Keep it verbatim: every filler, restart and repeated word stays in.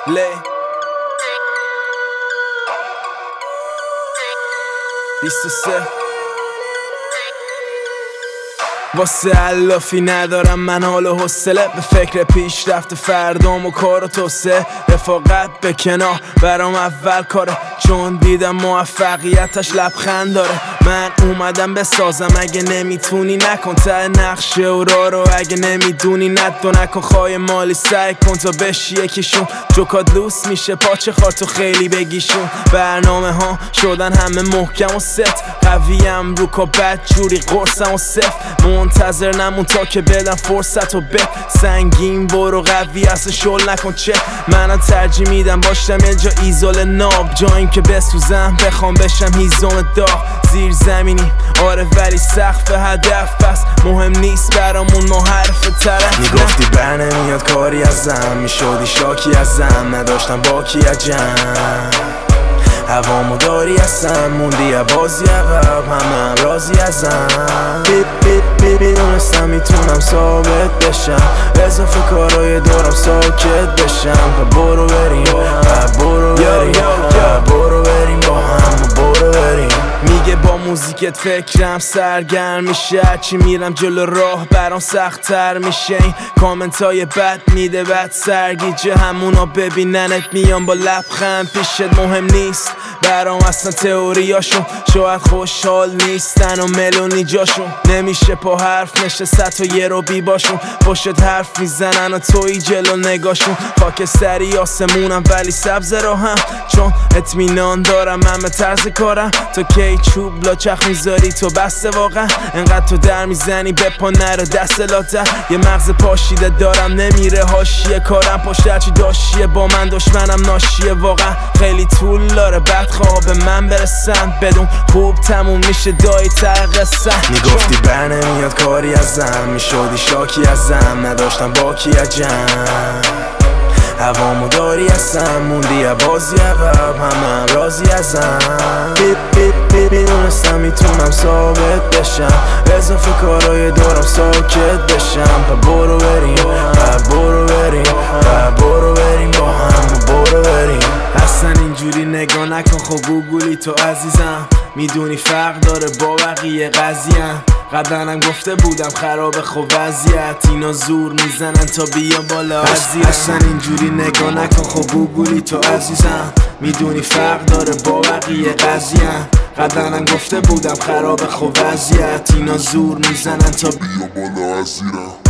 لی بیست و سه واسه علافی ندارم من حال و حوصله، به فکر پیشرفت فردام و کار و توسعه. رفاقت به کنار برام اول کاره، چون دیدم موفقیتش لبخند داره. من اومدم بسازم، اگه نمیتونی نکن ته نقشه و راه رو، اگه نمیدونی ندو نکن خواهی مالی، سعی کن تا بشی یکیشون. جوکات لوس میشه پاچه خار تو خیلی بگیشون. برنامه ها شدن همه محکم و ست، قویم رو کا بد جوری قرصم و سفت. منتظر نمون تا که بدم فرصت و به سنگین برو قوی اصلا شل نکن چه. منم ترجیح میدم باشم یه جا ایزول ناب، جا این که بسوزم بخوام بشم هیزم داغ. زیر زمینی آره ولی سقف هدف پس مهم نیست برامون ما حرف طرف. میگفتی بر نمیاد کاری ازم، میشدی شاکی ازم، نداشتم باکی عجم. هوامو داری ازم، موندی بازی عقب، همه هم راضی ازم. میدونستم میتونم ثابت بشم، اضافه کارای دورم ساکت بشم. و برو بریم و برو بریم و برو بریم با هم و برو بریم. میگه با موزیکت فکرم سرگرم میشه، هرچی میرم جلو راه برام سخت تر میشه. این کامنت های بد میده بد سرگیجه، همونا ببیننت میان با لبخند پیشت. مهم نیست برام اصلا تئوریاشون، شاید خوشحال نیستن و ملونی جاشون. نمیشه پا حرف نشست تا یه رو بی باشون، پشت حرف میزنن و توی جلو نگاشون. خاک سری آسمونم ولی سبز راهم، چون اطمینان دارم همه طرز کارم. تو کی چوب لاچخ میذاری تو بسته واقعا، انقدر تو در میزنی به پا نره دست لاتر. یه مغز پاشیده دارم نمیره حاشیه کارم، پشت هرچی داشیه با من دشمنم ناشیه واقعا. خیلی طول داره بعد خواه به من برسن، بدون خوب تموم میشه دایی تر قصه. میگفتی بر نمیاد کاری ازم، میشدی شاکی ازم، نداشتم باکی عجم. هوامو داری ازم، موندی بازی عقب، همه هم راضی ازم. میدونستم میتونم ثابت بشم، اضافه کارای دورم ساکت بشم. و برو بریم و برو بریم و برو بریم با هم و برو بریم. اصلا اینجوری نگاه نکن خب گوگولی تو عزیزم، میدونی فرق داره با بقیه قضیم. قبلنم گفته بودم خراب خب وضعیت، اینا زور میزنن تا بیان بالا وضعیت. اصلا اینجوری نگاه نکن خب گوگولی تو عزیزم، میدونی فرق داره با بقیه قضیم. قبلنم گفته بودم خراب خب وضعیت، اینا زور میزنن تا بیان بالا وضعیت.